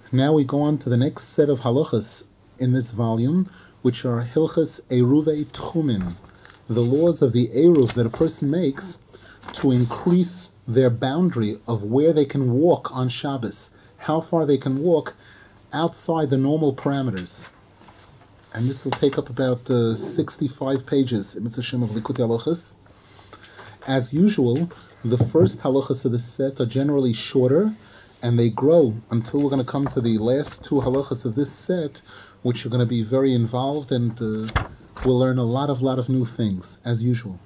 Now we go on to the next set of halachas in this volume, which are Hilchas Eruvei Tchumin, the laws of the Eruv that a person makes to increase their boundary of where they can walk on Shabbos, how far they can walk outside the normal parameters. And this will take up about 65 pages in Mitzvah Shem of Likutei Halachas. As usual, the first halachas of this set are generally shorter, and they grow until we're going to come to the last two halachas of this set, which are going to be very involved, and we'll learn a lot of new things, as usual.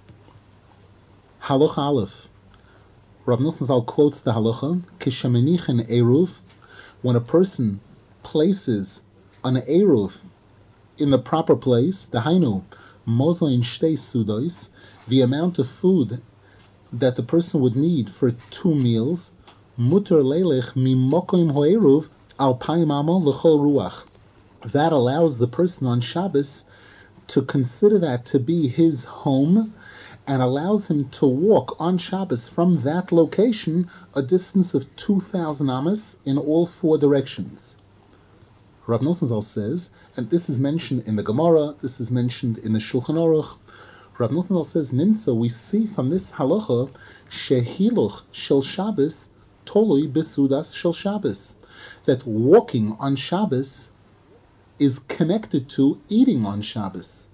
Halacha Aleph. Rav Nosson Zal quotes the halacha, Kishamenichen Eruv, when a person places an Eruv in the proper place, the Hainu, Mozoin Shtei Sudois, the amount of food that the person would need for 2 meals, Muter Leilech Mimokoim Hoeruv Alpayim Amo L'chol Ruach. That allows the person on Shabbos to consider that to be his home, and allows him to walk on Shabbos from that location a distance of 2,000 amas in all 4 directions. Rav Nosson Zal says, and this is mentioned in the Gemara, this is mentioned in the Shulchan Aruch. Rav Nosson Zal says, Nimtza, we see from this halacha, shehiluch shel Shabbos tolui besudas shel Shabbos, that walking on Shabbos is connected to eating on Shabbos.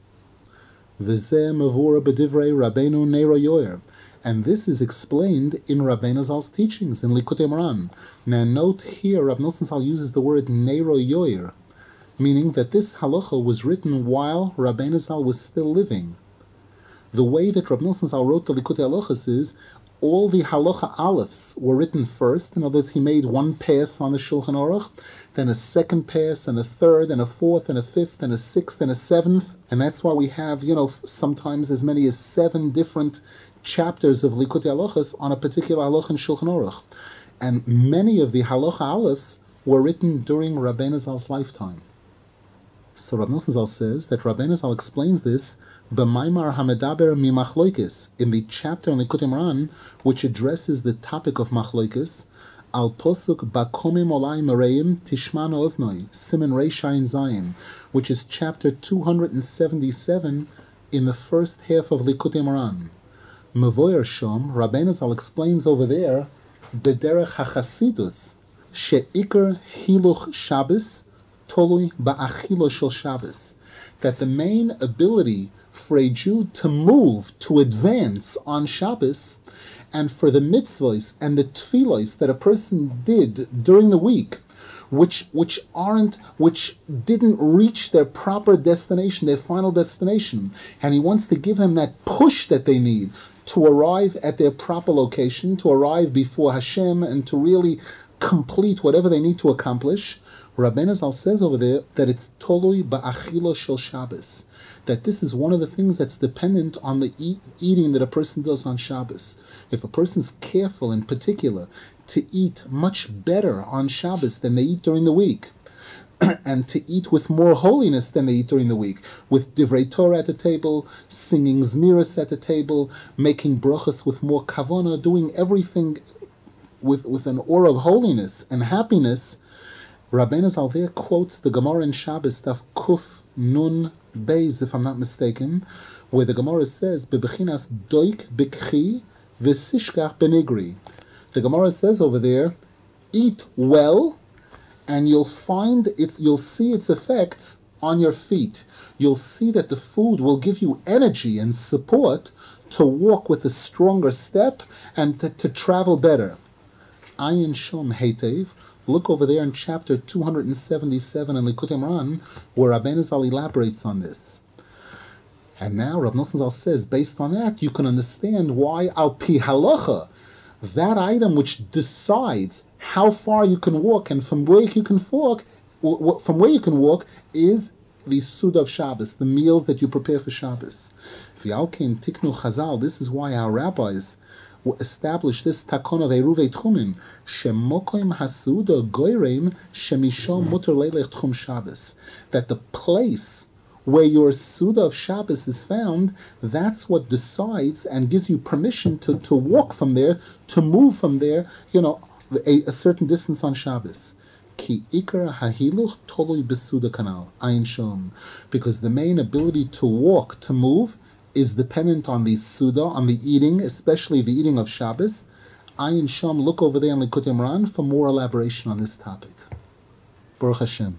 V'zeh mavura b'divrei Rabbeinu Neiro Yoyer, and this is explained in Rabbeinu Zal's teachings in Likutei Moharan. Now note here, Rav Nosson Zal uses the word Neiro Yoyer, meaning that this halacha was written while Rabbeinu Zal was still living. The way that Rav Nosson Zal wrote the Likutei Halachos is all the halacha alephs were written first. In other words, he made one pass on the Shulchan Aruch, then a second pass, and a third, and a fourth, and a fifth, and a sixth, and a seventh. And that's why we have, sometimes as many as 7 different chapters of Likutei Halachos on a particular halacha in Shulchan Aruch. And many of the halacha alephs were written during Rabbeinu Zal's lifetime. So Rav Nosson Zal says that Rabbeinu Zal explains this B'maimar hamedaber mimachloikis, in the chapter on Likutei Moharan, which addresses the topic of machloikis, al posuk bakomim olai mereim tishman oznoi, siman reishayin zayin, which is chapter 277 in the first half of Likutei Moharan. Mevoyer Shom, Rabbeinu Zal explains over there, b'derech hachasidus, she'ikar hiluch Shabbos tolui ba'achilo shel Shabbos, that the main ability for a Jew to move, to advance on Shabbos, and for the mitzvahs and the tefillos that a person did during the week, which didn't reach their proper destination, their final destination, and he wants to give them that push that they need to arrive at their proper location, to arrive before Hashem, and to really complete whatever they need to accomplish. Rabbeinu Zal says over there that it's tolui ba'achilo shel Shabbos, that this is one of the things that's dependent on the eating that a person does on Shabbos. If a person's careful, in particular, to eat much better on Shabbos than they eat during the week, and to eat with more holiness than they eat during the week, with divrei Torah at the table, singing zmiris at the table, making brachas with more kavana, doing everything with an aura of holiness and happiness. Rabbeinu Zal there quotes the Gemara in Shabbos, Daf Kuf Nun Beis, if I'm not mistaken, where the Gemara says, "Bebechinas doik bikchi v'sishkach benigri." The Gemara says over there, "Eat well, and you'll see its effects on your feet. You'll see that the food will give you energy and support to walk with a stronger step and to travel better." Ayin Shom Heitev. Look over there in chapter 277 in Likutei Moharan, where Rabbeinu Zal elaborates on this. And now Rav Nosson Zal says, based on that, you can understand why al pi halacha, that item which decides how far you can walk and from where you can walk, is the Suda of Shabbos, the meals that you prepare for Shabbos. V'alkein tiknu Chazal, this is why our rabbis establish this takon of Eruvei Tchumin, shemokoim hasuda goyreim shemishom muter leilech tchum Shabbos, that the place where your Suda of Shabbos is found, that's what decides and gives you permission to walk from there, to move from there, a certain distance on Shabbos. Ki ikar hahiluch tolui besuda kanal, ayin shom. Because the main ability to walk, to move, is dependent on the suda, on the eating, especially the eating of Shabbos. Ayin shom, look over there in Likutei Moharan for more elaboration on this topic. Baruch Hashem.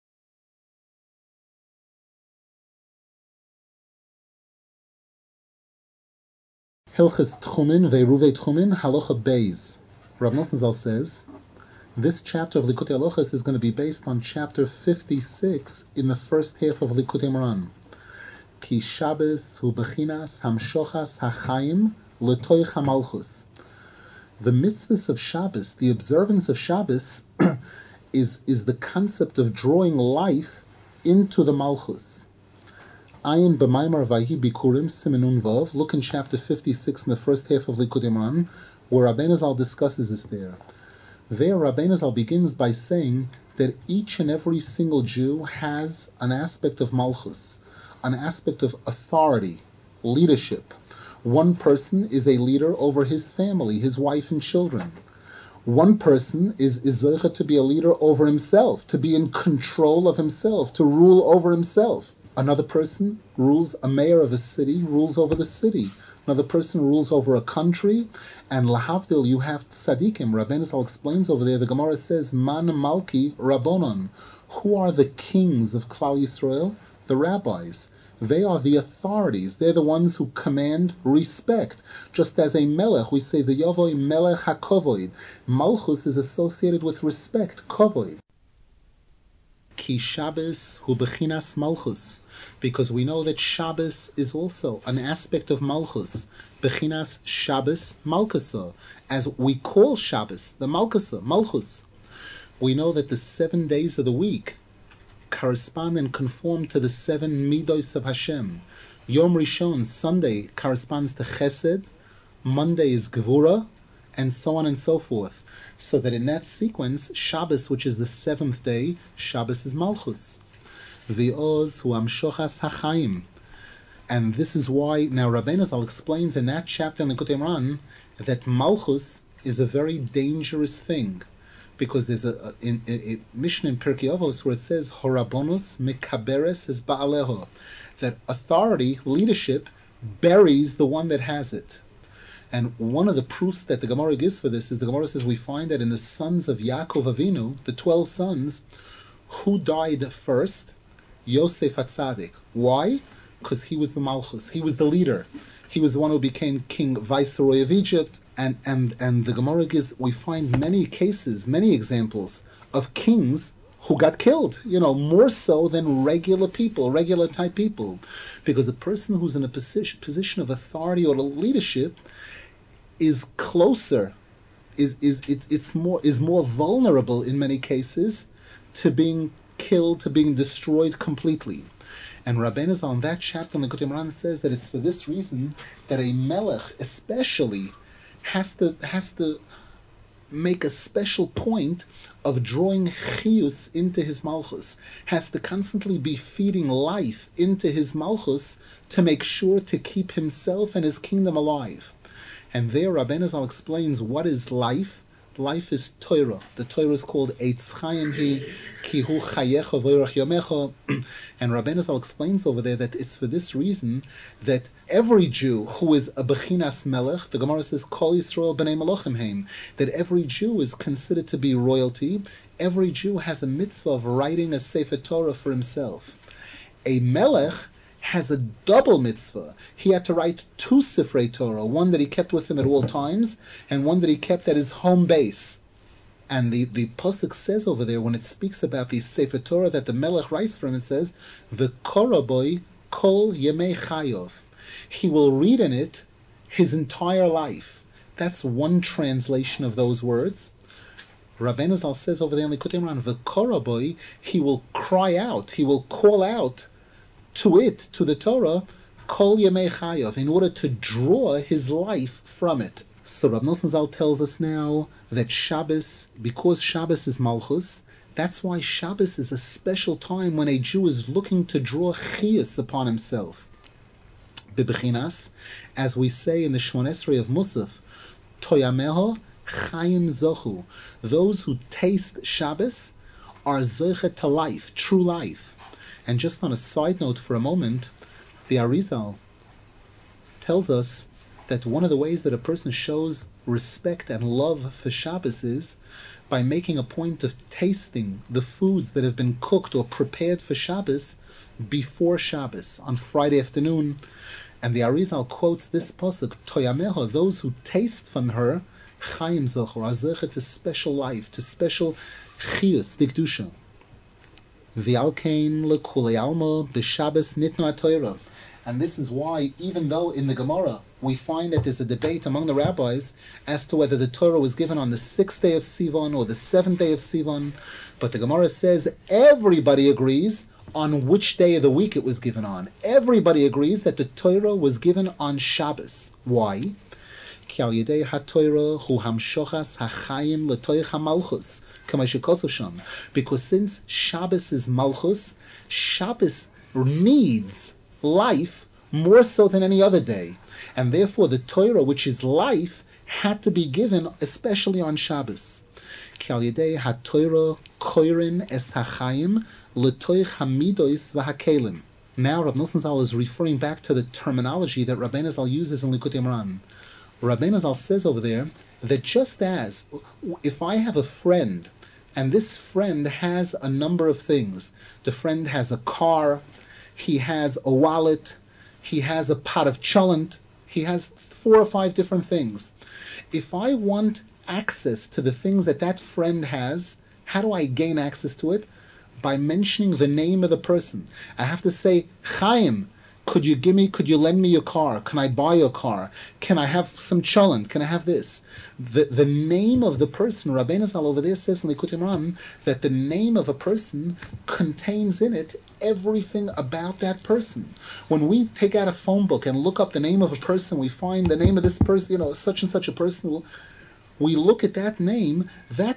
Hilchas Tchumin ve'eruvei Tchumin halacha beis. Rav Nosson Zal says, this chapter of Likutei Halachos is going to be based on chapter 56 in the first half of Likutei Moharan. Ki Shabbos hu bechinas hamshochas hachayim l'toich hamalchus. The mitzvahs of Shabbos, the observance of Shabbos, is the concept of drawing life into the malchus. Ayin b'maimar vayhi bikurim simenun vav. Look in chapter 56 in the first half of Likutei Moharan, where Rabbeinu Zal discusses this there. There, Rabbeinu Zal begins by saying that each and every single Jew has an aspect of malchus, an aspect of authority, leadership. One person is a leader over his family, his wife and children. One person is zocheh to be a leader over himself, to be in control of himself, to rule over himself. Another person rules, a mayor of a city rules over the city. Another person rules over a country, and lahavdil, you have tzaddikim. Rabbeinu Zal explains over there, the Gemara says, Man Malki Rabbonon. Who are the kings of Klal Yisrael? The rabbis. They are the authorities. They're the ones who command respect. Just as a melech, we say the Yavoi Melech HaKovoid. Malchus is associated with respect, Kovoid. Ki Shabbos hu bechinas Malchus. Because we know that Shabbos is also an aspect of Malchus. Bechinas Shabbos Malchusa. As we call Shabbos, the Malchusa, Malchus. We know that the 7 days of the week correspond and conform to the 7 midos of Hashem. Yom Rishon, Sunday, corresponds to Chesed, Monday is Gevura, and so on and so forth. So that in that sequence, Shabbos, which is the 7th day, Shabbos is Malchus. V'oz hu amshochas hachayim. And this is why, now Rabbeinu Zal explains in that chapter in Likutei Moharan that Malchus is a very dangerous thing. Because there's a Mishnah in Pirkei Avos where it says, Horabonus mekaberes es ba'aleho, that authority, leadership, buries the one that has it. And one of the proofs that the Gemara gives for this is the Gemara says we find that in the sons of Yaakov Avinu, the 12 sons, who died first? Yosef HaTzadik. Why? Because he was the Malchus. He was the leader. He was the one who became king, viceroy of Egypt. And the Gemara gives, we find many cases, many examples of kings who got killed, more so than regular people, regular type people. Because a person who's in a position of authority or leadership is closer, is more vulnerable in many cases to being killed, to being destroyed completely. And Rabbeinu Zal in that chapter in Likutei Moharan says that it's for this reason that a melech especially has to make a special point of drawing chiyus into his malchus, has to constantly be feeding life into his malchus to make sure to keep himself and his kingdom alive. And there Rabbeinu Zal explains what is life. Life is Torah. The Torah is called Eitz Chaim Hi, Ki Hu Chayecha V'Yorach Yomecha. And Rabbeinu Zal explains over there that it's for this reason that every Jew who is a Bechinas Melech, the Gemara says, Kol Yisrael B'nei Malachim Heim, that every Jew is considered to be royalty. Every Jew has a mitzvah of writing a Sefer Torah for himself. A Melech has a double mitzvah. He had to write 2 Sifrei Torah, one that he kept with him at all times, and one that he kept at his home base. And the Pasuk says over there, when it speaks about the Sefer Torah that the Melech writes for him, it says, V'koraboi kol yemei chayov. He will read in it his entire life. That's one translation of those words. Rabbeinu Zal says over there in Likutei Moharan, V'koraboi, he will cry out, he will call out to it, to the Torah, Kol Yemei Chayav, in order to draw his life from it. So Rav Nosson Zal tells us now that Shabbos, because Shabbos is Malchus, that's why Shabbos is a special time when a Jew is looking to draw chiyus upon himself. Bebechinas, as we say in the Shmon Esrei of Musaf, Toyameho Chaim Zochu. Those who taste Shabbos are zoche to life, true life. And just on a side note for a moment, the Arizal tells us that one of the ways that a person shows respect and love for Shabbos is by making a point of tasting the foods that have been cooked or prepared for Shabbos before Shabbos, on Friday afternoon. And the Arizal quotes this pasuk, Toyameha, those who taste from her, Chaim Zocher, are Zocher to special life, to special Chiyus, Dikdusha. V'alkein lekulei alma b'Shabbos nitna Torah. And this is why, even though in the Gemara we find that there's a debate among the rabbis as to whether the Torah was given on the 6th day of Sivan or the 7th day of Sivan, but the Gemara says everybody agrees on which day of the week it was given on. Everybody agrees that the Torah was given on Shabbos. Why? Because since Shabbos is Malchus, Shabbos needs life more so than any other day. And therefore the Torah, which is life, had to be given especially on Shabbos. Now Rav Nosson Zal is referring back to the terminology that Rabbeinu Zal uses in Likutei Moharan. Rabbeinu Zal says over there that just as if I have a friend and this friend has a number of things, the friend has a car, he has a wallet, he has a pot of cholent, he has 4 or 5 different things. If I want access to the things that that friend has, how do I gain access to it? By mentioning the name of the person. I have to say, Chaim, could you lend me your car? Can I buy your car? Can I have some cholent? Can I have this? The name of the person, Rabbeinu Zal over there says in Likutei Moharan that the name of a person contains in it everything about that person. When we take out a phone book and look up the name of a person, we find the name of this person, such and such a person. We look at that name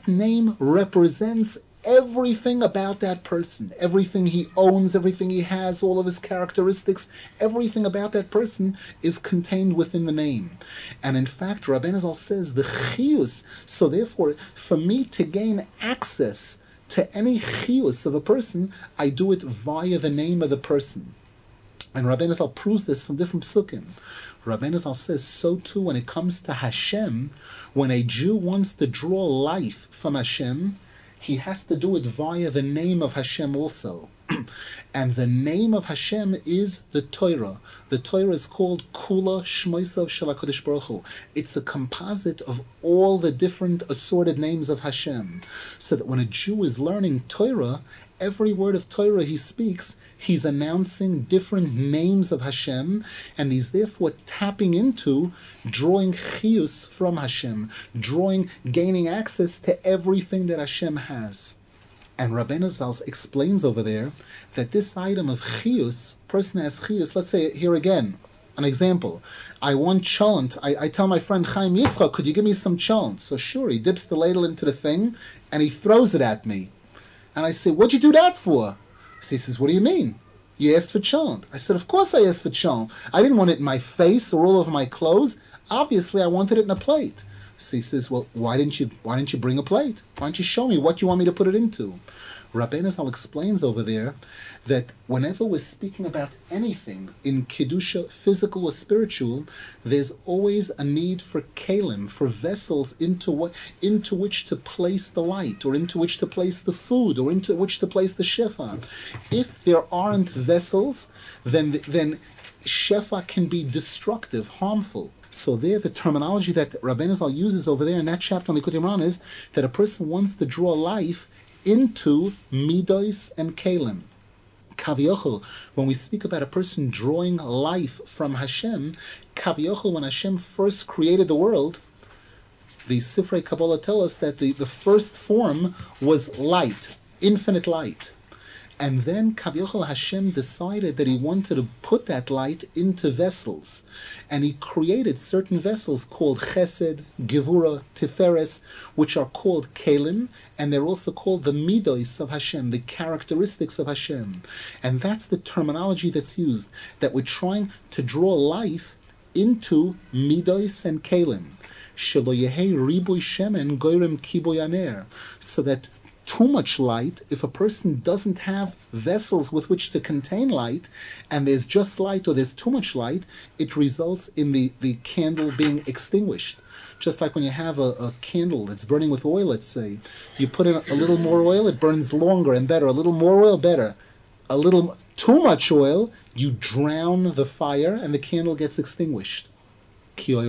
represents everything about that person, everything he owns, everything he has, all of his characteristics, everything about that person is contained within the name. And in fact, Rabbeinu Zal says the chiyus, so therefore, for me to gain access to any chiyus of a person, I do it via the name of the person. And Rabbeinu Zal proves this from different psukim. Rabbeinu Zal says, so too when it comes to Hashem, when a Jew wants to draw life from Hashem, he has to do it via the name of Hashem also. And the name of Hashem is the Torah. The Torah is called Kula Shmoisav Shel HaKadosh Baruch Hu. It's a composite of all the different assorted names of Hashem. So that when a Jew is learning Torah, every word of Torah he speaks, he's announcing different names of Hashem, and he's therefore tapping into drawing chiyus from Hashem, gaining access to everything that Hashem has. And Rabbeinu Zal explains over there that this item of chiyus, person has chiyus, let's say here again, an example. I want cholent. I tell my friend Chaim Yitzchak, could you give me some cholent? So sure, he dips the ladle into the thing, and he throws it at me. And I say, what'd you do that for? So he says, what do you mean? You asked for cholent. I said, of course I asked for cholent. I didn't want it in my face or all over my clothes. Obviously, I wanted it in a plate. So he says, well, why didn't you bring a plate? Why don't you show me what you want me to put it into? Rabbeinu Zal explains over there that whenever we're speaking about anything in Kedusha, physical or spiritual, there's always a need for kalim, for vessels into which to place the light, or into which to place the food, or into which to place the shefa. If there aren't vessels, then shefa can be destructive, harmful. So there, the terminology that Rabbeinu Zal uses over there in that chapter on Likutei Moharan is that a person wants to draw life into midos and kalim. Kaviochel, when we speak about a person drawing life from Hashem, Kaviochel, when Hashem first created the world, the Sifrei Kabbalah tell us that the first form was light, infinite light. And then Kaviochel Hashem decided that he wanted to put that light into vessels. And he created certain vessels called Chesed, Gevura, Tiferes, which are called Kalim, and they're also called the Midos of Hashem, the characteristics of Hashem. And that's the terminology that's used, that we're trying to draw life into Midos and Kalim. Shelo Yehei Riboy Shemen Goyrem Kiboy Aner, so that too much light, if a person doesn't have vessels with which to contain light, and there's just light or there's too much light, it results in the candle being extinguished. Just like when you have a candle that's burning with oil, let's say, you put in a little more oil, it burns longer and better. A little more oil, better. A little too much oil, you drown the fire and the candle gets extinguished. Because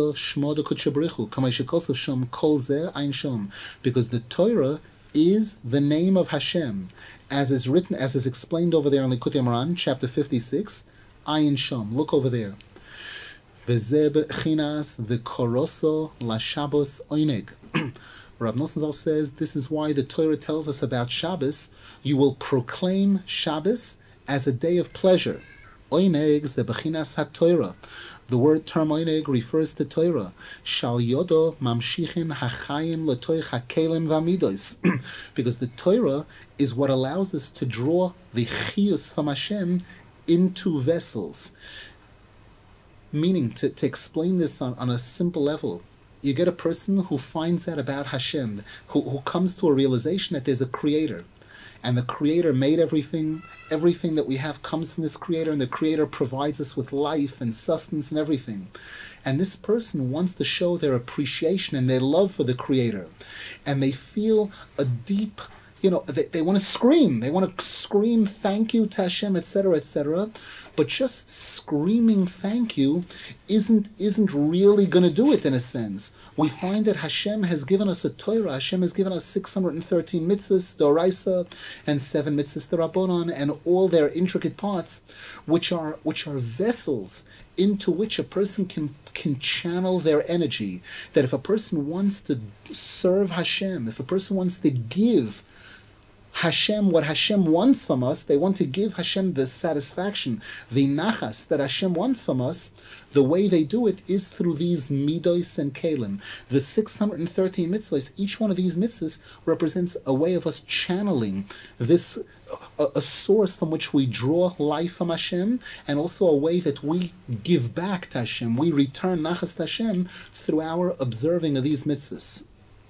the Torah is the name of Hashem, as is written, as is explained over there in Likutei Moharan, chapter 56, Ayin Shom. Look over there. V'zeh b'chinas v'koroso l'Shabbos oineg. Rav Nosson Zal says this is why the Torah tells us about Shabbos. You will proclaim Shabbos as a day of pleasure. Oineg ze b'chinas ha-Torah. The word term oineg refers to Torah. Shal yodo mamshichin hachayim l'toich hakelim v'amidos. Because the Torah is what allows us to draw the chiyus from Hashem into vessels. Meaning, to explain this on a simple level, you get a person who finds out about Hashem, who comes to a realization that there's a creator, and the creator made everything that we have comes from this creator, and the creator provides us with life and sustenance and everything. And this person wants to show their appreciation and their love for the creator, and they feel a deep, they want to scream. They want to scream thank you to Hashem, etc., etc. But just screaming thank you isn't really going to do it in a sense. We find that Hashem has given us a Torah. Hashem has given us 613 mitzvahs, d'oraisa, and 7 mitzvahs, d'rabbanan, and all their intricate parts, which are vessels into which a person can channel their energy. That if a person wants to serve Hashem, if a person wants to give Hashem what Hashem wants from us, they want to give Hashem the satisfaction, the nachas that Hashem wants from us, the way they do it is through these midos and kelim. The 613 mitzvahs, each one of these mitzvahs represents a way of us channeling this, a source from which we draw life from Hashem, and also a way that we give back to Hashem, we return nachas to Hashem through our observing of these mitzvahs.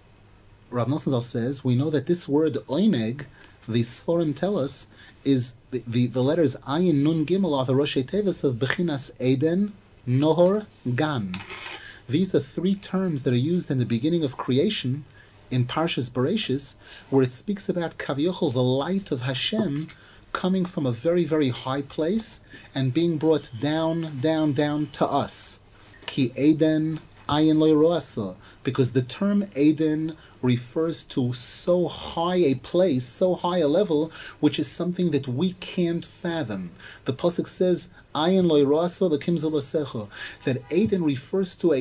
Rav Nosson Zal says, we know that this word oineg, the Sforim tell us, is the letters Ayin Nun Gimel are the Roshei Tevis of Bechinas Eden, Nohor, Gan. These are 3 terms that are used in the beginning of creation in Parshas Bereshis, where it speaks about Kaviochel, the light of Hashem, coming from a very, very high place and being brought down to us. Ki Eden Ayin Lo Roasa, because the term Eden refers to so high a place, so high a level, which is something that we can't fathom. The pasuk says, "Ayin lo yiraso l'kim zolasecho," that Eden refers to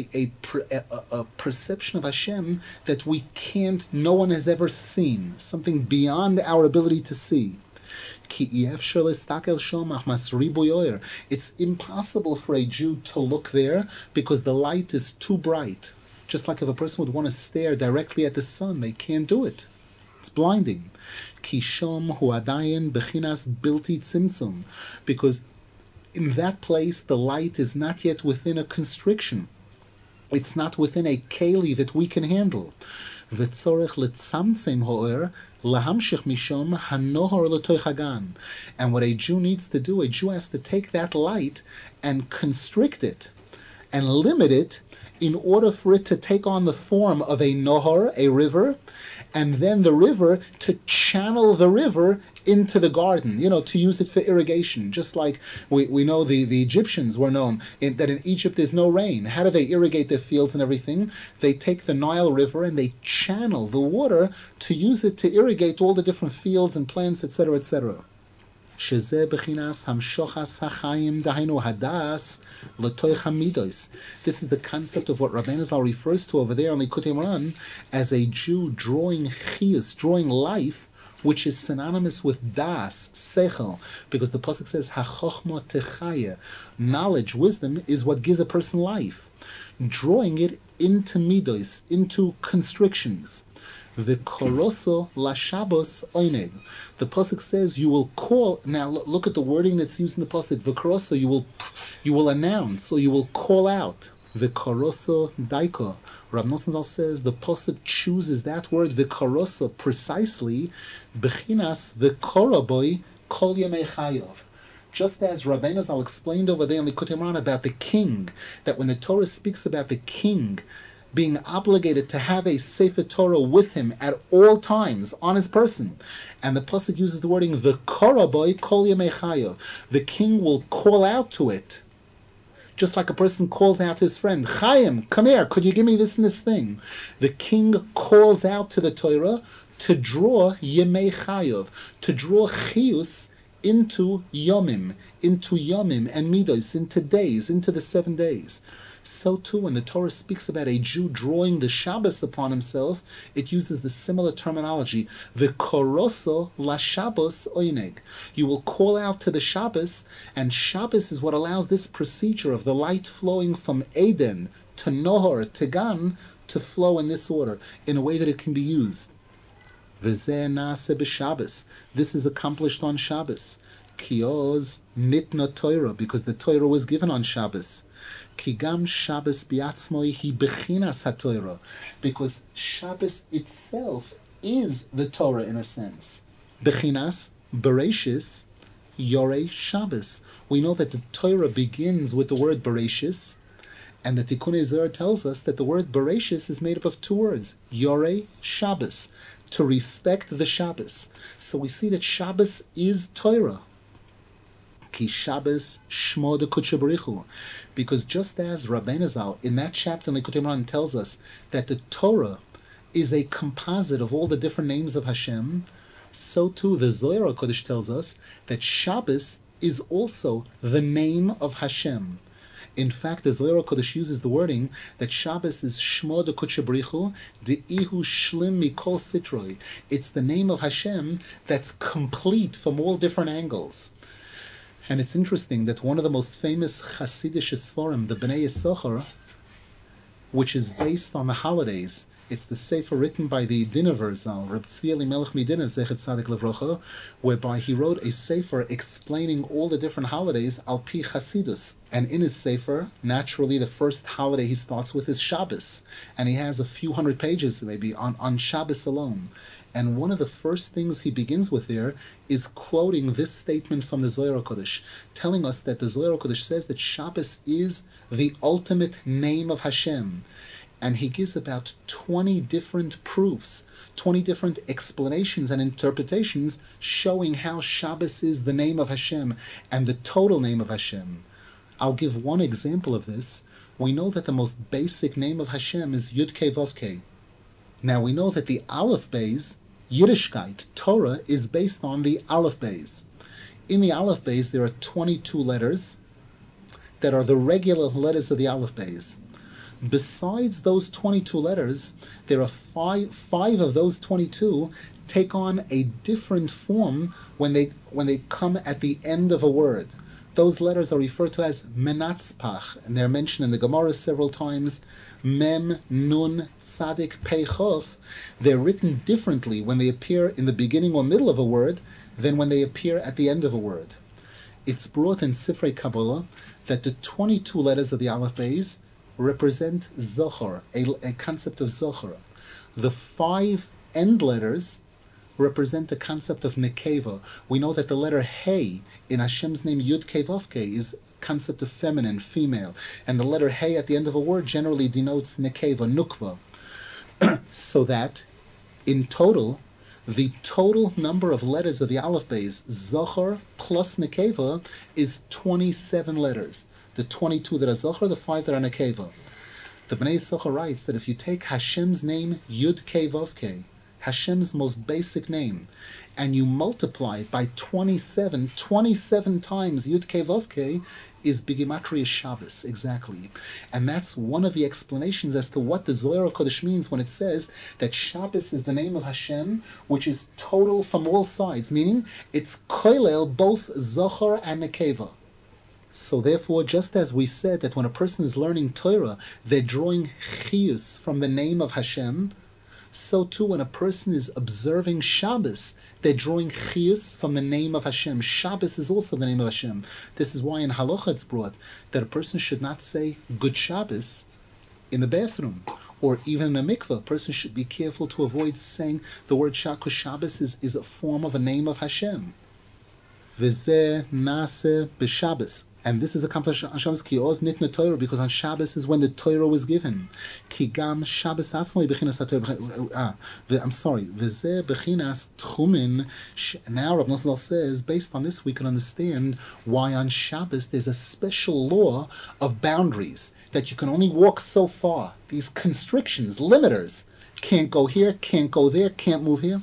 a perception of Hashem that we can't, no one has ever seen, something beyond our ability to see. It's impossible for a Jew to look there because the light is too bright. Just like if a person would want to stare directly at the sun, they can't do it. It's blinding. Kishom huadayin bechinas bilti tzimtzum, because in that place the light is not yet within a constriction. It's not within a keli that we can handle. V'tzorech letzamtzem ho'er lahamshich mishom hanohor l'toich hagan. And what a Jew needs to do, a Jew has to take that light and constrict it and limit it in order for it to take on the form of a nohor, a river, and then the river to channel the river into the garden, to use it for irrigation. Just like we know the Egyptians were known that in Egypt there's no rain. How do they irrigate their fields and everything? They take the Nile River and they channel the water to use it to irrigate all the different fields and plants, etc., etc. This is the concept of what Rabbeinu Zal refers to over there on Likutei Moharan as a Jew drawing chiyus, drawing life, which is synonymous with das, seichel, because the pasuk says hachochma techaya, knowledge, wisdom is what gives a person life. Drawing it into midos, into constrictions. The koroso l'Shabbos oineg. The pasuk says you will call. Now look at the wording that's used in the pasuk. The koroso, you will announce, or you will call out. V'koroso daiko. Rav Nosson Zal says the pasuk chooses that word v'koroso precisely, bechinas v'koraboi kol yemei chayov. Just as Rabbeinu Zal explained over there in Likutei Moharan about the king, that when the Torah speaks about the king being obligated to have a Sefer Torah with him at all times on his person, and the pasuk uses the wording v'koraboi kol yemei chayov, the king will call out to it, just like a person calls out to his friend, Chaim, come here, could you give me this and this thing? The king calls out to the Torah to draw Yemei Chayov, to draw Chiyus into Yomim and Midos, into days, into the 7 days. So too, when the Torah speaks about a Jew drawing the Shabbos upon himself, it uses the similar terminology. V'koroso la Shabbos oineg. You will call out to the Shabbos, and Shabbos is what allows this procedure of the light flowing from Eden to Nohor to Gan to flow in this order, in a way that it can be used. V'zeh na'aseh b'Shabbos. This is accomplished on Shabbos. Kioz nitna Torah, because the Torah was given on Shabbos. Kigam Shabbos biatzmoi hi bechinas haTorah, because Shabbos itself is the Torah in a sense. Bechinas, Bereshis, Yorei Shabbos. We know that the Torah begins with the word Bereshis, and the Tikkunei Zohar tells us that the word Bereshis is made up of 2 words, Yorei Shabbos, to respect the Shabbos. So we see that Shabbos is Torah. Ki Shabbos Shmo D'Kudsha B'Richu. Because just as Rabbeinu Zal in that chapter in Likutei Moharan tells us that the Torah is a composite of all the different names of Hashem, so too the Zohar HaKodesh tells us that Shabbos is also the name of Hashem. In fact, the Zohar HaKodesh uses the wording that Shabbos is Shmo D'Kudsha B'Richu De'ihu Shlim Mikol Sitroi. It's the name of Hashem that's complete from all different angles. And it's interesting that one of the most famous Hasidic Sforim, the Bnei Yisachar, which is based on the holidays, it's the Sefer written by the Dinover Zal, Reb Tzvi Elimelech Midinov Zechet Tzadik Levrocha, whereby he wrote a Sefer explaining all the different holidays al pi Chasidus. And in his Sefer, naturally the first holiday he starts with is Shabbos, and he has a few hundred pages maybe on Shabbos alone. And one of the first things he begins with there is quoting this statement from the Zohar HaKodesh, telling us that the Zohar HaKodesh says that Shabbos is the ultimate name of Hashem. And he gives about 20 different proofs, 20 different explanations and interpretations showing how Shabbos is the name of Hashem and the total name of Hashem. I'll give one example of this. We know that the most basic name of Hashem is Yud Kei Vav Kei. Now we know that the Aleph Beis, Yiddishkeit, Torah, is based on the Aleph Beis. In the Aleph Beis there are 22 letters that are the regular letters of the Aleph Beis. Besides those 22 letters, there are five of those 22 take on a different form when they come at the end of a word. Those letters are referred to as menatzpach, and they're mentioned in the Gemara several times. Mem, Nun, Tzadik, Pei, Chof. They're written differently when they appear in the beginning or middle of a word than when they appear at the end of a word. It's brought in Sifrei Kabbalah that the 22 letters of the Aleph Beis represent Zohar, a concept of Zohar. The 5 end letters represent the concept of Nekeva. We know that the letter Hey in Hashem's name Yud Kei Vav Kei is concept of feminine, female, and the letter Hey at the end of a word generally denotes Nekeva, Nukva. So that, in total, the total number of letters of the Aleph Beis, Zohar plus Nekeva, is 27 letters. The 22 that are Zohar, the 5 that are Nekeva. The Bnei Yisachar writes that if you take Hashem's name Yud Kei Vav Kei, Hashem's most basic name, and you multiply it by 27 times Yud Kei Vav Kei, is Bigimatria Shabbos, exactly. And that's one of the explanations as to what the Zohar HaKodesh means when it says that Shabbos is the name of Hashem, which is total from all sides, meaning it's koilel both Zohar and Nekeva. So therefore, just as we said that when a person is learning Torah, they're drawing chiyus from the name of Hashem, so too when a person is observing Shabbos, they're drawing chiyus from the name of Hashem. Shabbos is also the name of Hashem. This is why in Halacha it's brought that a person should not say Good Shabbos, in the bathroom, or even in a mikveh. A person should be careful to avoid saying the word Shabbos. Shabbos is a form of a name of Hashem. V'zeh nase b'Shabbos. And this is accomplished on Shabbos ki oz nitne Torah, because on Shabbos is when the Torah was given. Ki gam Shabbos atzmoi bechinas haTorah. I'm sorry. V'zeh bechinas tchumin. Now Rav Nosson says, based on this, we can understand why on Shabbos there's a special law of boundaries, that you can only walk so far. These constrictions, limiters. Can't go here, can't go there, can't move here.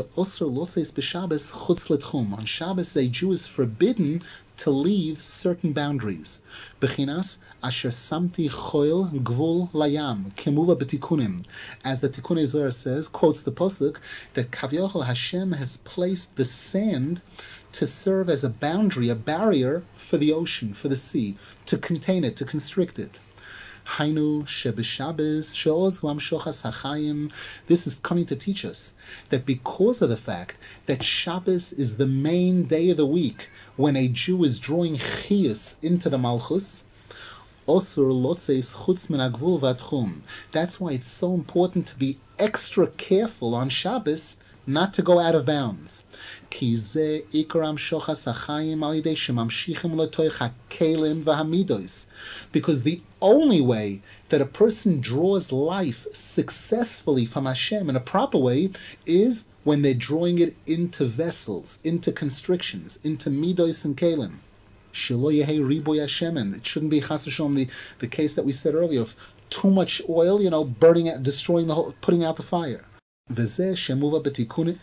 On Shabbos, a Jew is forbidden to leave certain boundaries. Bechinas asher samti choil gvul layam kemuva betikunim, as the Tikkun Zohar says, quotes the pasuk that Kavyochel Hashem has placed the sand to serve as a boundary, a barrier for the ocean, for the sea, to contain it, to constrict it. Hainu shebeshabbos she'oz v'amshochas hachayim. This is coming to teach us that because of the fact that Shabbos is the main day of the week when a Jew is drawing chiyus into the malchus, osur lotzeis chutz min hagvul v'atchum. That's why it's so important to be extra careful on Shabbos not to go out of bounds. Ki ze ikaram shochas hachayim al yidei shemamshichim letoich hakelim v'hamidos. Because the only way that a person draws life successfully from Hashem in a proper way is when they're drawing it into vessels, into constrictions, into midos and kelim. Shelo yehei riboy hashemen. It shouldn't be chas v'shalom the case that we said earlier of too much oil, burning out, destroying the whole, putting out the fire. V'zeh shemuva b'tikun.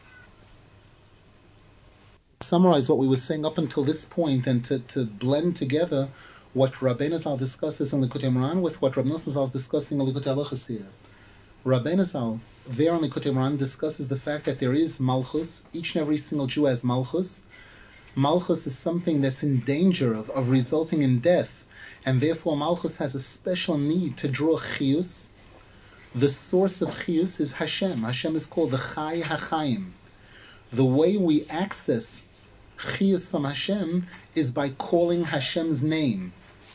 Summarize what we were saying up until this point, and to blend together what Rabbeinu Zal discusses in Likutei Moharan with what Rav Nosson Zal is discussing in Likutei Halachos here. Rabbeinu Zal, there in Likutei Moharan, discusses the fact that there is Malchus. Each and every single Jew has Malchus. Malchus is something that's in danger of resulting in death, and therefore Malchus has a special need to draw chiyus. The source of chiyus is Hashem. Hashem is called the Chai HaChaim. The way we access chiyus from Hashem is by calling Hashem's name.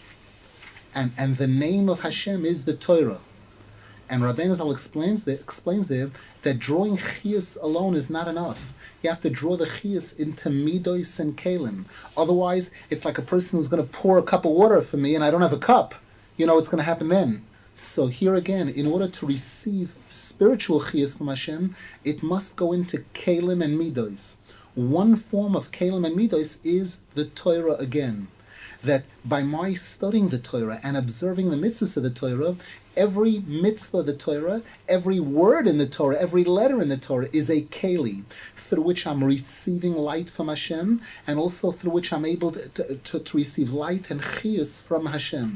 And the name of Hashem is the Torah. And Rabbeinu Zal explains there that drawing chiyus alone is not enough. You have to draw the chiyus into midos and kelim. Otherwise, it's like a person who's going to pour a cup of water for me and I don't have a cup. You know what's going to happen then. So here again, in order to receive spiritual chiyus from Hashem, it must go into kelim and midos. One form of kelim and midos is the Torah again. That by my studying the Torah and observing the mitzvahs of the Torah, every mitzvah of the Torah, every word in the Torah, every letter in the Torah is a keli, through which I'm receiving light from Hashem, and also through which I'm able to receive light and chiyus from Hashem.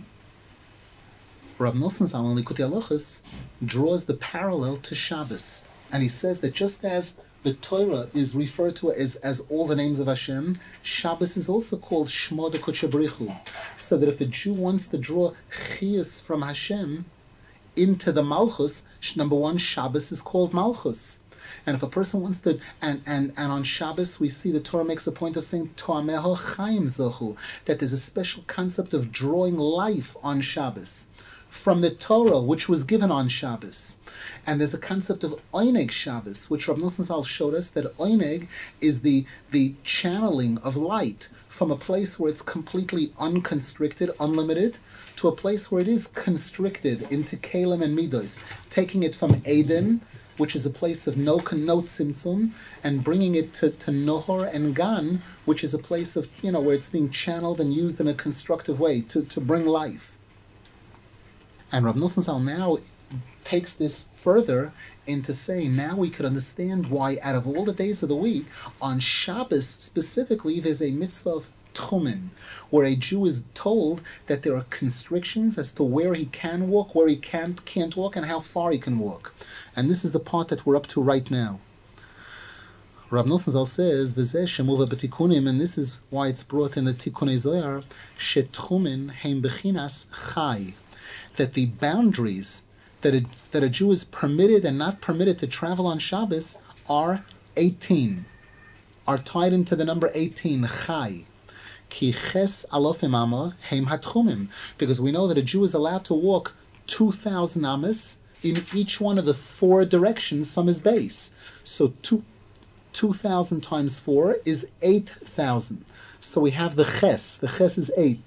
Rav Nosson Zal in Likutei Halachos draws the parallel to Shabbos, and he says that just as the Torah is referred to as all the names of Hashem, Shabbos is also called Shmo Dekodesh B'richu. So that if a Jew wants to draw chiyus from Hashem into the Malchus, number one, Shabbos is called Malchus. And if a person wants to, and on Shabbos we see the Torah makes a point of saying Toameho Chaim Zochu, that there's a special concept of drawing life on Shabbos from the Torah, which was given on Shabbos. And there's a concept of Oineg Shabbos, which Rav Nosson Zal showed us that Oineg is the channeling of light from a place where it's completely unconstricted, unlimited, to a place where it is constricted into Kelim and Midos, taking it from Eden, which is a place of no tzimtzum, and bringing it to Nohor and Gan, which is a place of, where it's being channeled and used in a constructive way to bring life. And Rav Nosson Zal now takes this further into saying, now we could understand why out of all the days of the week, on Shabbos specifically, there's a mitzvah of Tchumen, where a Jew is told that there are constrictions as to where he can walk, where he can't walk, and how far he can walk. And this is the part that we're up to right now. Rav Nosson Zal says, V'zeh shemuva b'tikunim, and this is why it's brought in the Tikkunei Zohar, she'tchumen heim bechinas chai, that the boundaries that a Jew is permitted and not permitted to travel on Shabbos are 18, are tied into the number 18, chai. Ki ches alofim ama heim hatchumim, because we know that a Jew is allowed to walk 2,000 amas in each one of the 4 directions from his base. So 2,000 times 4 is 8,000. So we have the ches. The ches is 8.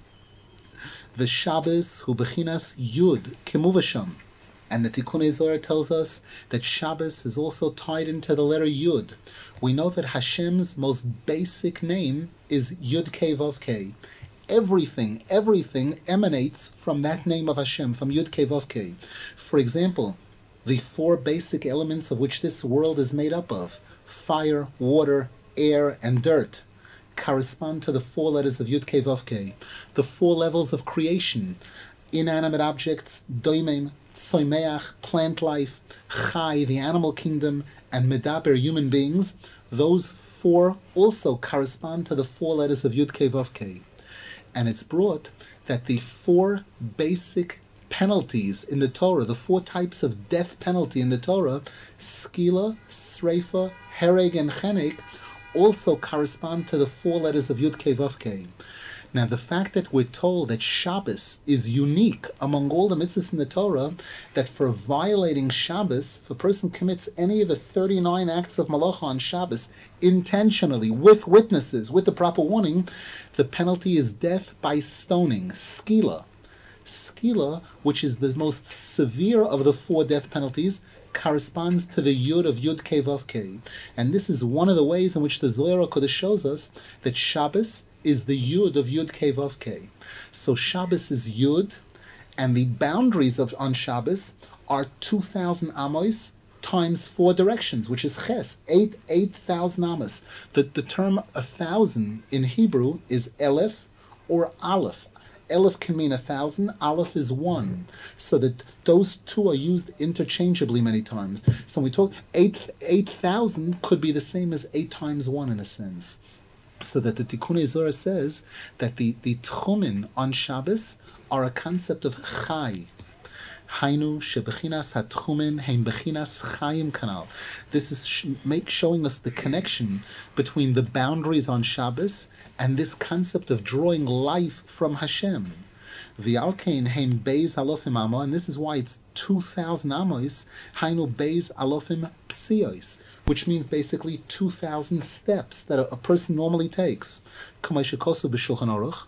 The Shabbos hu bechinas Yud kimuvasham. And the Tikkunei Zohar tells us that Shabbos is also tied into the letter Yud. We know that Hashem's most basic name is Yud Kei Vav Kei. Everything emanates from that name of Hashem, from Yud Kei Vav Kei. For example, the 4 basic elements of which this world is made up of, fire, water, air, and dirt, correspond to the 4 letters of Yud Kei Vav Kei. The 4 levels of creation, inanimate objects, doimim, tzomeach, plant life, chai, the animal kingdom, and medaber, human beings, those 4 also correspond to the 4 letters of Yud Kei Vav Kei. And it's brought that the 4 basic penalties in the Torah, the 4 types of death penalty in the Torah, skila, sreifa, hereg, and chenek, also correspond to the 4 letters of Yud Kei Vav Kei. Now, the fact that we're told that Shabbos is unique among all the mitzvahs in the Torah, that for violating Shabbos, if a person commits any of the 39 acts of malacha on Shabbos intentionally, with witnesses, with the proper warning, the penalty is death by stoning, skila. Skila, which is the most severe of the 4 death penalties, corresponds to the Yud of Yud Kei Vav Kei. And this is one of the ways in which the Zohar HaKodesh shows us that Shabbos is the Yud of Yud Kei Vav Kei. So Shabbos is Yud, and the boundaries on Shabbos are 2,000 amos times 4 directions, which is ches, 8,000 amos. The term 1,000 in Hebrew is elef or aleph. Elef can mean 1,000, aleph is 1. So that those 2 are used interchangeably many times. So when we talk 8,000 could be the same as 8 times 1 in a sense. So that the Tikkunei Zohar says that the tchumin on Shabbos are a concept of chai. Hainu shebechinas hatchumin heim bechinas chayim kanal. This is showing us the connection between the boundaries on Shabbos and this concept of drawing life from Hashem. V'alkein heim beis alofim amo, and this is why it's 2,000 amos. Hainu beis alofim psios, which means basically 2,000 steps that a person normally takes. K'may b'Shulchan Aruch,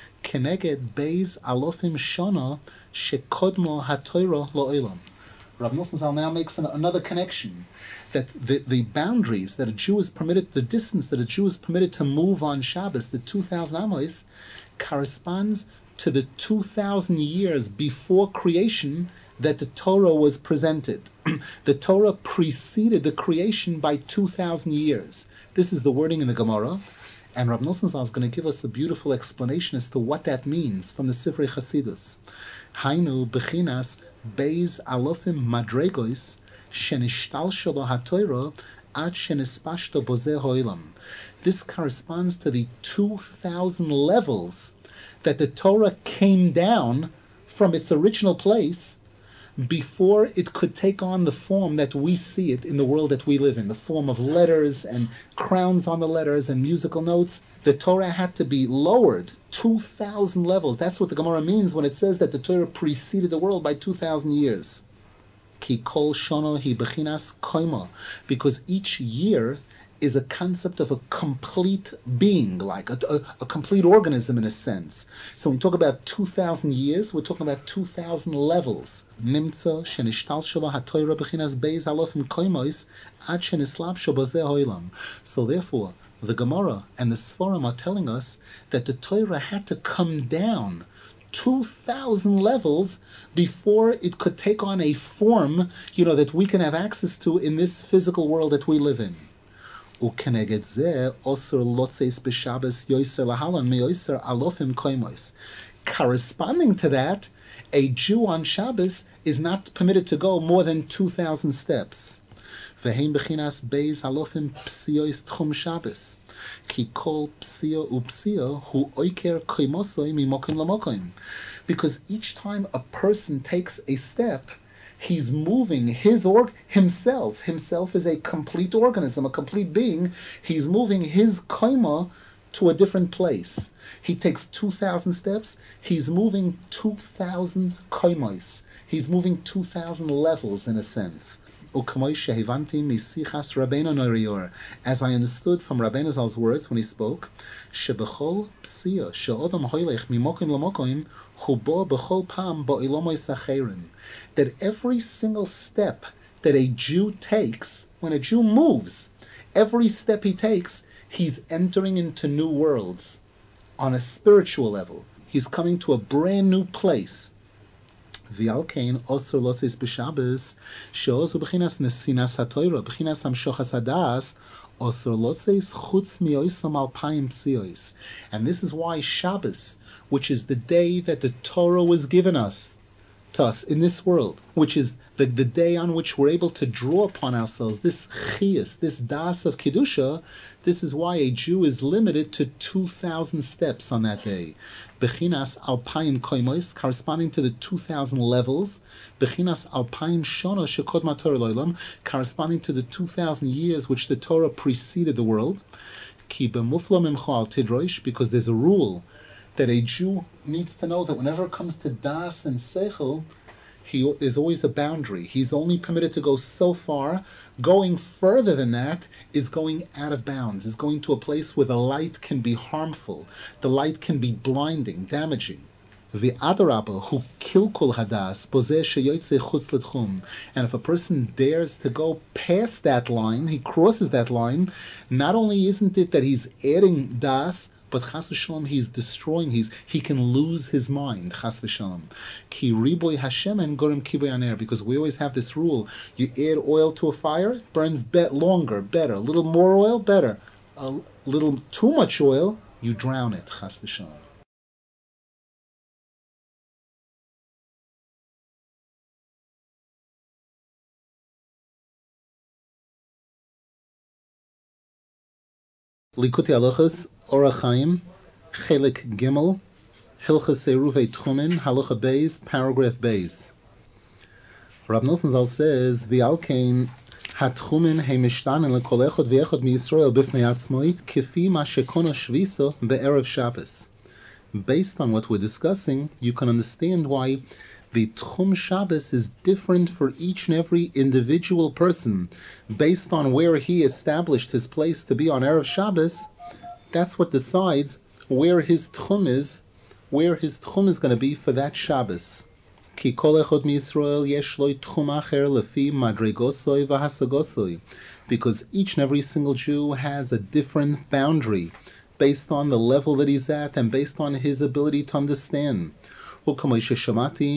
keneged beis alofim shana shekodmo haTorah lo'olam. Rav Nosson Zal now makes another connection, that the boundaries that a Jew is permitted, the distance that a Jew is permitted to move on Shabbos, the 2,000 amos, corresponds to the 2,000 years before creation that the Torah was presented. The Torah preceded the creation by 2,000 years. This is the wording in the Gemara, and Rav Nosson Zal is going to give us a beautiful explanation as to what that means from the Sifrei Chasidus. Hainu bechinas beis alofim madregos shenishtal shelo haTorah ad shenispashto bozeh ho'ilam. This corresponds to the 2,000 levels that the Torah came down from its original place before it could take on the form that we see it in the world that we live in, the form of letters and crowns on the letters and musical notes. The Torah had to be lowered 2,000 levels. That's what the Gemara means when it says that the Torah preceded the world by 2,000 years. Ki kol shono hi bechinas koima, because each year is a concept of a complete being, like a complete organism in a sense. So when we talk about 2,000 years, we're talking about 2,000 levels. Nimtza shenishtal shelo haTorah bechinas beis alofim koimos ad shenislab shobozeh ho'ilam. So therefore, the Gemara and the Sforim are telling us that the Torah had to come down 2,000 levels before it could take on a form, that we can have access to in this physical world that we live in. Ukeneged zeh osur lotzeis b'Shabbos yoiser lahalan meyoiser alofim koimos. Corresponding to that, a Jew on Shabbos is not permitted to go more than 2,000 steps. Veheim bechinas beis alofim psios tchum Shabbos. Ki kol psio upsio hu oiker koimosoi mimokim lamokim. Because each time a person takes a step, he's moving himself. Himself is a complete organism, a complete being. He's moving his koima to a different place. He takes 2,000 steps. He's moving 2,000 koimos. He's moving 2,000 levels in a sense. As I understood from Rabbeinu Zal's words when he spoke, that every single step that a Jew takes, when a Jew moves, every step he takes, he's entering into new worlds on a spiritual level. He's coming to a brand new place. V'alkein osur lotzis b'Shabbos she'ozu b'chinas nesinas ha'Torah b'chinas hamshochas hadas osur lotzis chutz mi'oisam alpayim psiois. And this is why Shabbos, which is the day that the Torah was given to us in this world, which is the day on which we're able to draw upon ourselves this chiyus, this das of Kedusha. This is why a Jew is limited to 2,000 steps on that day. Bechinas alpayim koimos, corresponding to the 2,000 levels. Bechinas alpayim shona shekodma Torah lo'olam, corresponding to the 2,000 years which the Torah preceded the world. Ki b'mufla mimcha al tidrosh, because there's a rule that a Jew needs to know that whenever it comes to das and seichel, there's always a boundary. He's only permitted to go so far. Going further than that is going out of bounds, is going to a place where the light can be harmful, the light can be blinding, damaging. The adarabba who kilkul hadas bozeh sheyotzei chutz l'tchum, and if a person dares to go past that line, he crosses that line. Not only isn't it that he's adding das, but chas v'shalom, he's destroying. He can lose his mind. Chas v'shalom. Ki riboy hashemen gorim kiboy aner. Because we always have this rule: you add oil to a fire, it burns longer, better. A little more oil, better. A little too much oil, you drown it. Chas v'shalom. Likutei Halachos Orach Chaim Chelik Gimel Hilchos Eruvei Tchumen Halacha Beis Paragraph Beis. Rav Nosson Zal says V'alkein hatchumen heimishtanen lekol echad v'echad miYisrael b'fnei atzmoi kefi ma shekona shvisa be'erev Shabbos. Based on what we're discussing, you can understand why the Tchum Shabbos is different for each and every individual person. Based on where he established his place to be on Erev Shabbos, that's what decides where his Tchum is going to be for that Shabbos. Ki kol echad miYisrael yesh lo tchum acher lefi madregosoi v'hasagosoi. Because each and every single Jew has a different boundary based on the level that he's at and based on his ability to understand. As I heard from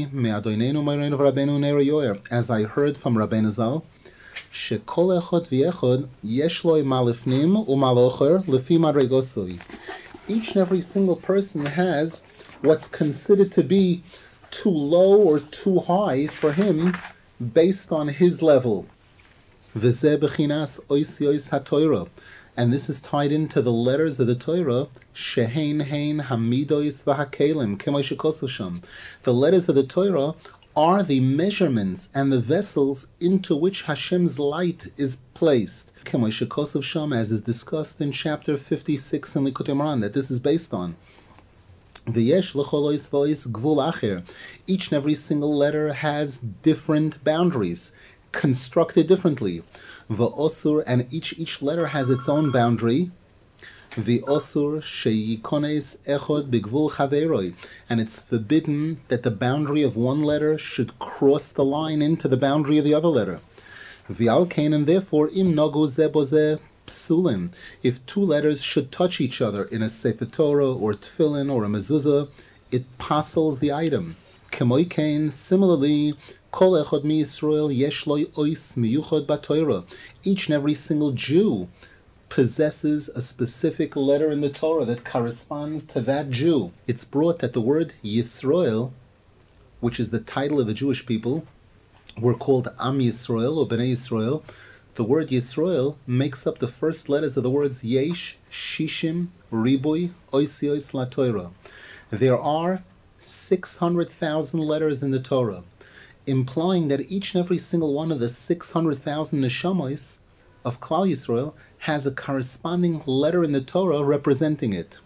Rabbeinu Zal, shekol echad v'echad yesh lo malifnim umalocher lefi madregosoi. Each and every single person has what's considered to be too low or too high for him based on his level. V'zeh b'chinas oisiyos haTorah. And this is tied into the letters of the Torah, shehein hein hamidos v'hakelim k'mo shekosu sham. The letters of the Torah are the measurements and the vessels into which Hashem's light is placed. K'mo shekosu sham, as is discussed in chapter 56 in Likutei Moharan, that this is based on. V'yesh l'chol ois v'ois gvul acher. Each and every single letter has different boundaries, constructed differently. V'osur, and each letter has its own boundary. V'osur sheyikones echod b'gvul chaveroi, and it's forbidden that the boundary of one letter should cross the line into the boundary of the other letter. V'alkein, and therefore im nogu ze bo ze psulim. If two letters should touch each other in a Sefer Torah or Tefillin or a mezuzah, it passes the item. Kemoikein, similarly, kol echad miYisrael yesh lo ois miyuchad b'Torah. Each and every single Jew possesses a specific letter in the Torah that corresponds to that Jew. It's brought that the word Yisrael, which is the title of the Jewish people, were called Am Yisrael or Bnei Yisrael. The word Yisrael makes up the first letters of the words Yesh, Shishim, Ribui, Oisios La Torah. There are 600,000 letters in the Torah, implying that each and every single one of the 600,000 neshamos of Klal Yisrael has a corresponding letter in the Torah representing it.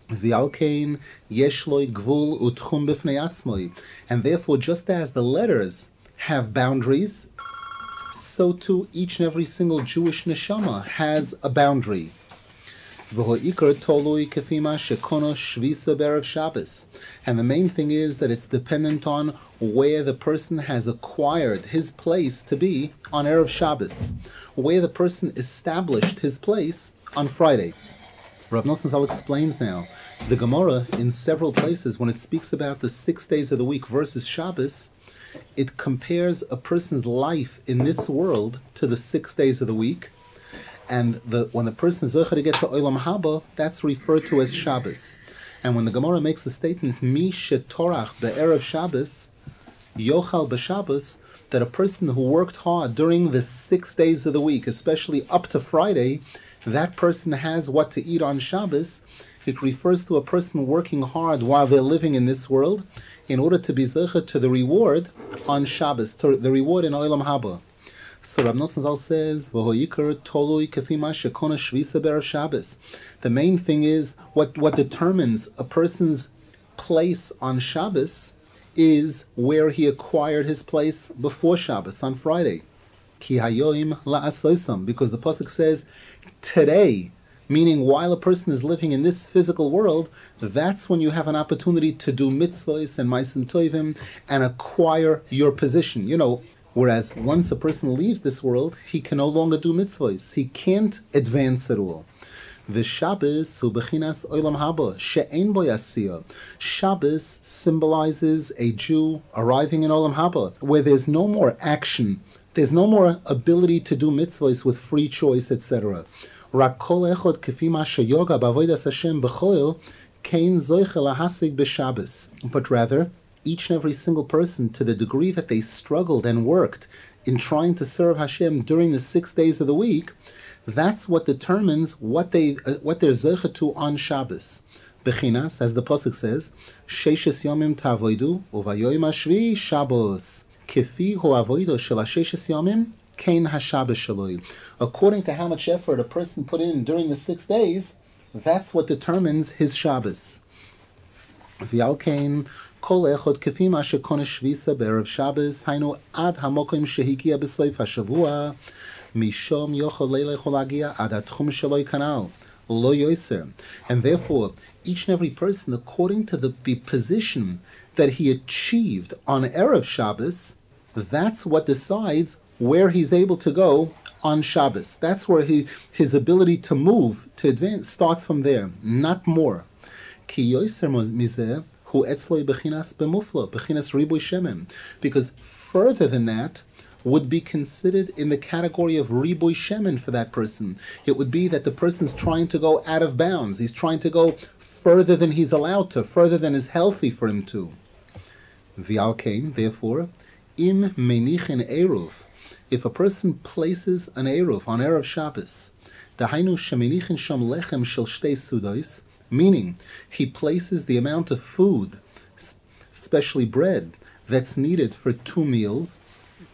V'alkein yesh lo gvul utchum b'fnei atzmoi. And therefore, just as the letters have boundaries, so too each and every single Jewish neshama has a boundary. V'ho'ikar tolui kefima shekono shvisa b'erev Shabbos. And the main thing is that it's dependent on where the person has acquired his place to be on Erev Shabbos, where the person established his place on Friday. Rav Nosson Zal explains now, the Gemara in several places, when it speaks about the 6 days of the week versus Shabbos, it compares a person's life in this world to the 6 days of the week, and when the person is zocher to get to Olam Haba, that's referred to as Shabbos. And when the Gemara makes a statement, Mi shetorach be'erev Shabbos, yochal b'Shabbos, that a person who worked hard during the 6 days of the week, especially up to Friday, that person has what to eat on Shabbos. It refers to a person working hard while they're living in this world in order to be zecher to the reward on Shabbos, to the reward in Olam Haba. So Rav Nosson Zal says, "V'ho'ikar tolui kefima shekona shvisa b'erev Shabbos." The main thing is what determines a person's place on Shabbos is where he acquired his place before Shabbos on Friday. Ki hayoim la'asosam, because the pasuk says today, meaning while a person is living in this physical world, that's when you have an opportunity to do mitzvahs and ma'asim tovim and acquire your position. Whereas once a person leaves this world, he can no longer do mitzvahs. He can't advance at all. V'Shabbos hu bechinas olam haba she'ein bo yasiyah. Shabbos symbolizes a Jew arriving in olam haba, where there's no more action, there's no more ability to do mitzvahs with free choice, etc. Rak kol echad kefi ma sheyoga b'avodas Hashem b'choil kein zoiche lahasig b'Shabbos. But rather, each and every single person, to the degree that they struggled and worked in trying to serve Hashem during the 6 days of the week, that's what determines what they're zecher to on Shabbos. Bechinas, as the pasuk says, Sheishes yomim tavoidu uvayoyim hashvi Shabbos kefi hu avoido shel sheishes yomim kein hashabbos shaloi. According to how much effort a person put in during the 6 days, that's what determines his Shabbos. V'alkein kol echad kefi ma shekona shvisa b'erev Shabbos hainu ad hamokim shehigia b'soif hashavua mishom yochol leilech holagia ad atchum shaloi kanal lo yoser. And therefore, each and every person, according to the position that he achieved on Erev Shabbos, that's what decides where he's able to go on Shabbos. That's where his ability to move, to advance, starts from there, not more. Ki yoser mizeh hu etzloi bechinas b'mufla, bechinas riboy shemen. Because further than that would be considered in the category of riboy shemen for that person. It would be that the person's trying to go out of bounds. He's trying to go further than he's allowed to, further than is healthy for him to. V'alkein, therefore, im menichin eruv, if a person places an eruv on Erev Shabbos, dahainu shemenichin sham lechem shel shtei sudos, meaning he places the amount of food, especially bread, that's needed for 2 meals,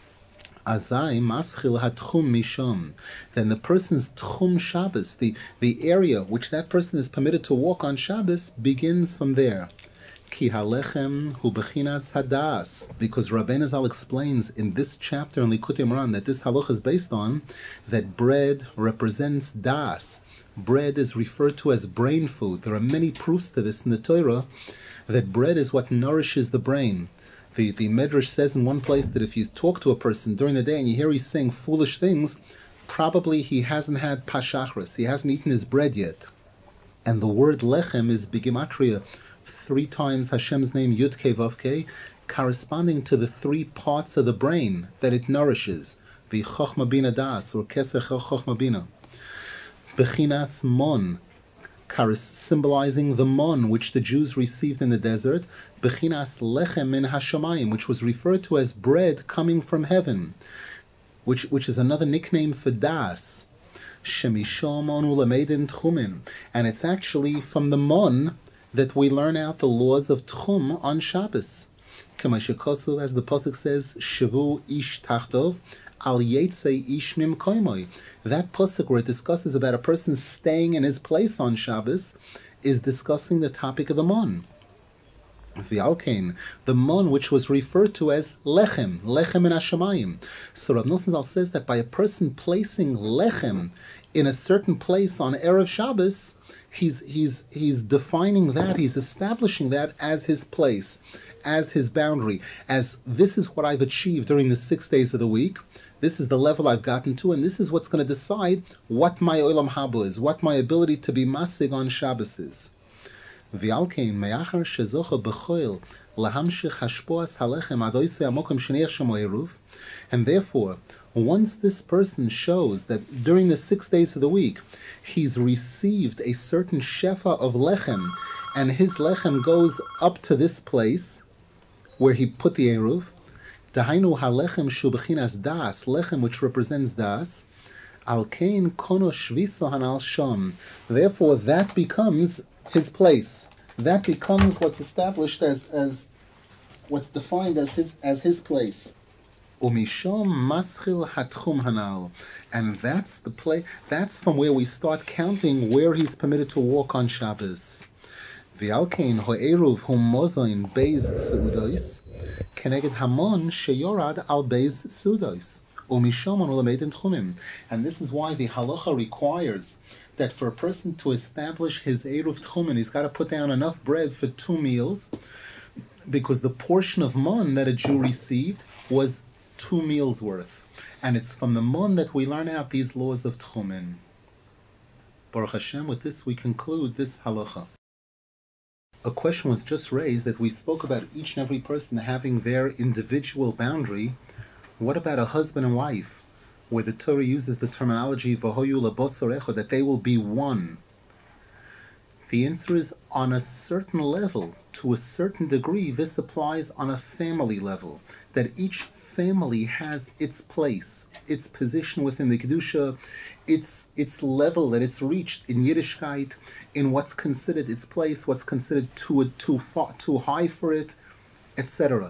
azai maschil hatchum mishom, then the person's tchum Shabbos, the area which that person is permitted to walk on Shabbos, begins from there. Ki halechem hu bechinas hadas, because Rabbeinu Zal explains in this chapter in Likutei Moharan that this halacha is based on that bread represents das. Bread is referred to as brain food. There are many proofs to this in the Torah, that bread is what nourishes the brain. The Medrash says in one place that if you talk to a person during the day and you hear he's saying foolish things, probably he hasn't had pashachris, he hasn't eaten his bread yet. And the word lechem is bigimatria, 3 times Hashem's name Yud Kei Vav Kei, corresponding to the 3 parts of the brain that it nourishes, the Chochma Bina Das, or Keser Chochma Bina. Bechinas mon, symbolizing the mon which the Jews received in the desert, bechinas lechem min hashamayim, which was referred to as bread coming from heaven, which is another nickname for das, shemishom onu lemedin tchumin, and it's actually from the mon that we learn out the laws of tchum on Shabbos. Kama shekosu, as the pasuk says, shavu ish tachtov, al yetzei ish mimkoimoi. That pasuk where it discusses about a person staying in his place on Shabbos is discussing the topic of the mon. The alkane, the mon which was referred to as lechem in Hashemayim. So Rav Nosson Zal says that by a person placing lechem in a certain place on Erev Shabbos, he's defining that, he's establishing that as his place, as his boundary, as this is what I've achieved during the 6 days of the week, this is the level I've gotten to, and this is what's going to decide what my olam haba is, what my ability to be masig on Shabbos is. V'alkein me'achar shezocha b'choil lahamshich hashpoas halechem adoisei amokim shneich shemo eruv, and therefore, once this person shows that during the 6 days of the week he's received a certain shefa of lechem, and his lechem goes up to this place where he put the eruv, dahainu halechem shu b'chinas das, lechem which represents das, alkein kono shviso hanal shom. Therefore, that becomes his place. That becomes what's established as what's defined as his place. Umishom maschil hatchum hanal, and that's the place. That's from where we start counting where he's permitted to walk on Shabbos. V'alkein ho'eruv hum mozoin beis seudos keneged hamon sheyorad al beis seudos umishom anu lameid tchumim. And this is why the halacha requires that for a person to establish his Eruv Tchumen, he's got to put down enough bread for 2 meals, because the portion of mon that a Jew received was 2 meals worth. And it's from the mon that we learn out these laws of Tchumen. Baruch Hashem, with this we conclude this halacha. A question was just raised that we spoke about each and every person having their individual boundary. What about a husband and wife, where the Torah uses the terminology v'hoyu labosar echad, that they will be one? The answer is, on a certain level, to a certain degree, this applies on a family level, that each family has its place, its position within the Kedusha, its level that it's reached in Yiddishkeit, in what's considered its place, what's considered too high for it, etc.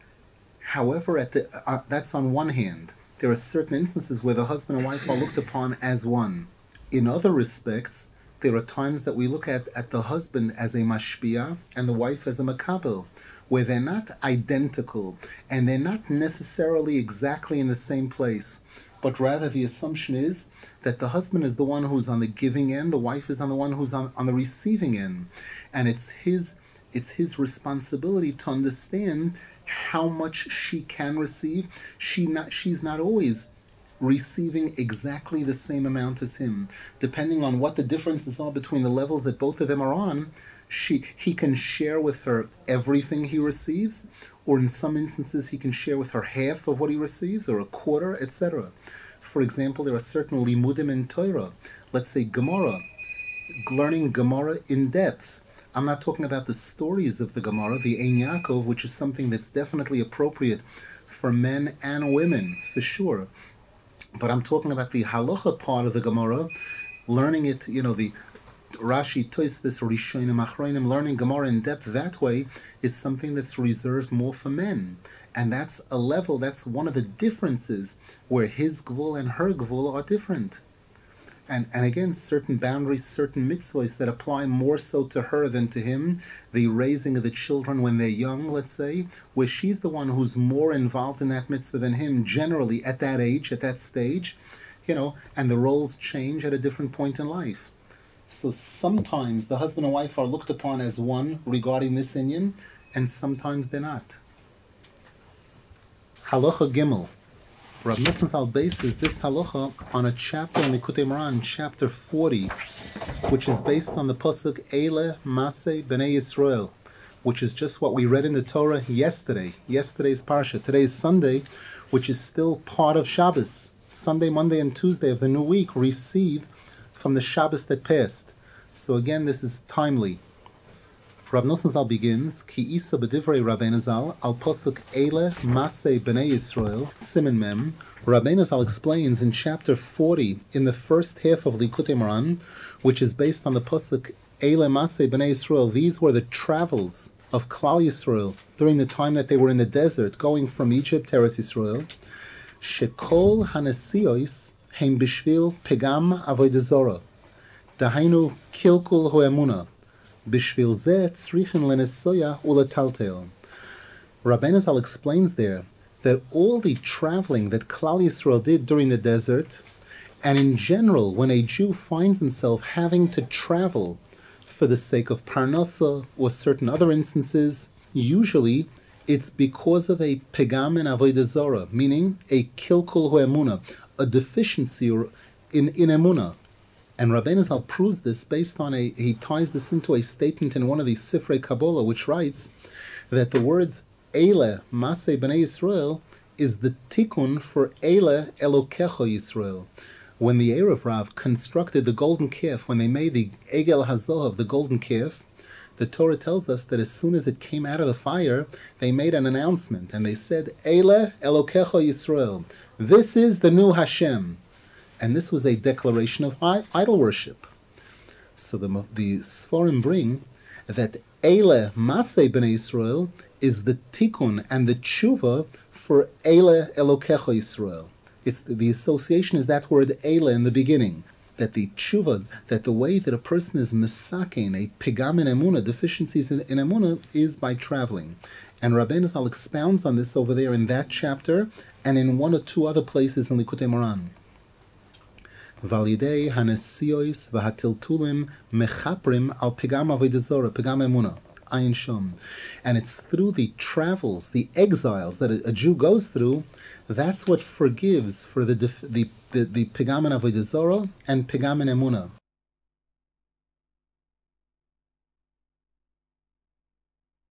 However, that's on one hand. There are certain instances where the husband and wife are looked upon as one. In other respects, there are times that we look at the husband as a mashpia and the wife as a makabel, where they're not identical and they're not necessarily exactly in the same place, but rather the assumption is that the husband is the one who's on the giving end, the wife is on the one who's on the receiving end, and it's his responsibility to understand how much she can receive. She's not always receiving exactly the same amount as him. Depending on what the differences are between the levels that both of them are on, he can share with her everything he receives, or in some instances he can share with her half of what he receives, or a quarter, etc. For example, there are certain limudim in Torah, let's say Gemara, learning Gemara in depth. I'm not talking about the stories of the Gemara, the Ein Yaakov, which is something that's definitely appropriate for men and women, for sure. But I'm talking about the halacha part of the Gemara, learning it, the Rashi, Tosfos, Rishonim, Achronim, learning Gemara in depth that way is something that's reserved more for men. And that's a level, that's one of the differences where his gvul and her gvul are different. And again, certain boundaries, certain mitzvahs that apply more so to her than to him. The raising of the children when they're young, let's say, where she's the one who's more involved in that mitzvah than him, generally at that age, at that stage, and the roles change at a different point in life. So sometimes the husband and wife are looked upon as one regarding this inyan, and sometimes they're not. Halacha Gimel. Rav Nosson Zal bases this halacha on a chapter in Likutei Moharan, chapter 40, which is based on the pasuk Eile Masei Bnei Yisrael, which is just what we read in the Torah yesterday. Yesterday's parsha. Today is Sunday, which is still part of Shabbos. Sunday, Monday, and Tuesday of the new week receive from the Shabbos that passed. So again, this is timely. Rav Nosson Zal begins, Ki isa b'divrei Rabbeinu Zal al posuk Eile Masei Bnei Yisrael, Siman Mem. Rabbeinu Zal explains in chapter 40, in the first half of Likutei Moharan, which is based on the posuk Eile Masei Bnei Yisrael. These were the travels of Klal Yisrael during the time that they were in the desert, going from Egypt to Eretz Yisrael. Shekol hanesios heim bishvil pegam avodah zora, dahainu kilkul ho'emuna, Bishvil zeh tzrichin lenesoya uletaltel. Rabbeinu Zal explains there that all the traveling that Klal Yisrael did during the desert, and in general, when a Jew finds himself having to travel for the sake of parnasa or certain other instances, usually it's because of a pegam in avodah zarah, meaning a kilkul hu emunah, a deficiency in emunah. And Rabbeinu Zal proves this based on he ties this into a statement in one of these Sifrei Kabbalah, which writes that the words Eile Masei Bnei Yisrael is the tikkun for Eile Elokecha Yisrael. When the Erev Rav constructed the golden calf, when they made the Egel Hazohav, the golden calf, the Torah tells us that as soon as it came out of the fire, they made an announcement, and they said, Eile Elokecha Yisrael. This is the new Hashem. And this was a declaration of idol worship. So the Sforim bring that Eile Masei Bnei Yisrael is the tikkun and the tshuva for Eile Elokecha Yisrael. It's the association is that word Eile in the beginning, that the tshuva, that the way that a person is misakein, a pigam in emunah, deficiencies in emunah, is by traveling. And Rabbeinu Zal expounds on this over there in that chapter and in one or two other places in Likutei Moran. Validei hanesiois v'hatiltulim mechaprim al pigam avodah zarah, pigam emunah. Ayin Shom. And it's through the travels, the exiles that a Jew goes through, that's what forgives for the pigam in avodah zarah and pigam in emunah.